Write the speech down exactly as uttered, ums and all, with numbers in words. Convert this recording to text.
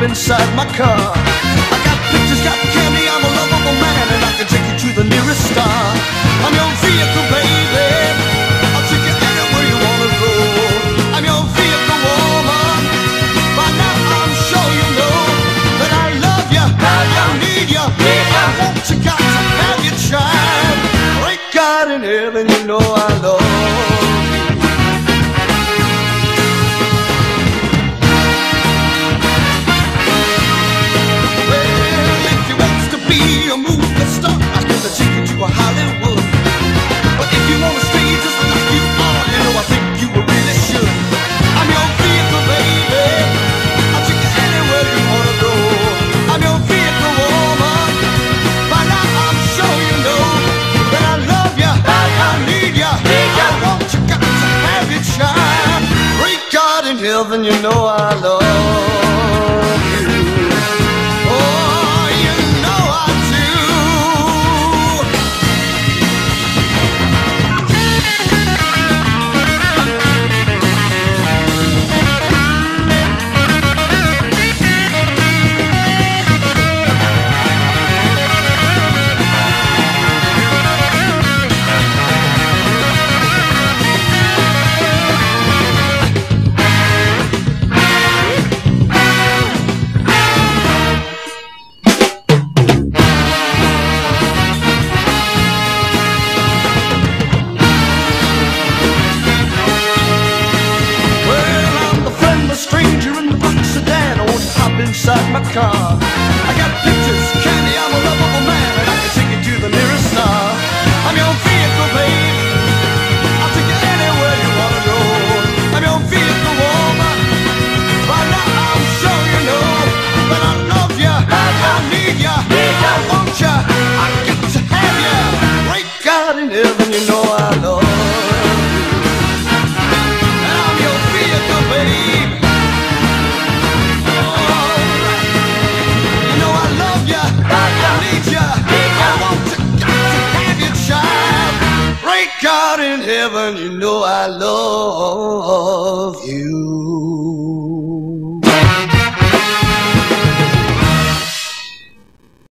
inside my car. I got pictures, got candy, I'm a lovable man, and I can take you to the nearest star. I'm your vehicle, baby, I'll take you anywhere you wanna go. I'm your vehicle, woman, by now I'm sure you know that I love you, I need you, I want you, got to have your child. Great God in heaven, you know I love you. A movie star, I could take you to a Hollywood. But if you wanna stay just like you are, you know I think you really should. I'm your vehicle, baby, I'll take you anywhere you wanna go. I'm your vehicle, woman, by now I'm sure you know that I love you, I need you, I want you, got to have your child. Great God in heaven, you know I love you. Inside my car, I got pictures, candy, I'm a lovable man, and I can take you to the nearest star. I'm your vehicle, babe, I'll take you anywhere you wanna go. I'm your vehicle, woman, by now I'm sure you know that I love you, I need you, I want you, I got to have you. Great God in heaven, you know I love you. And I'm your vehicle, babe. God in heaven, you know I love you.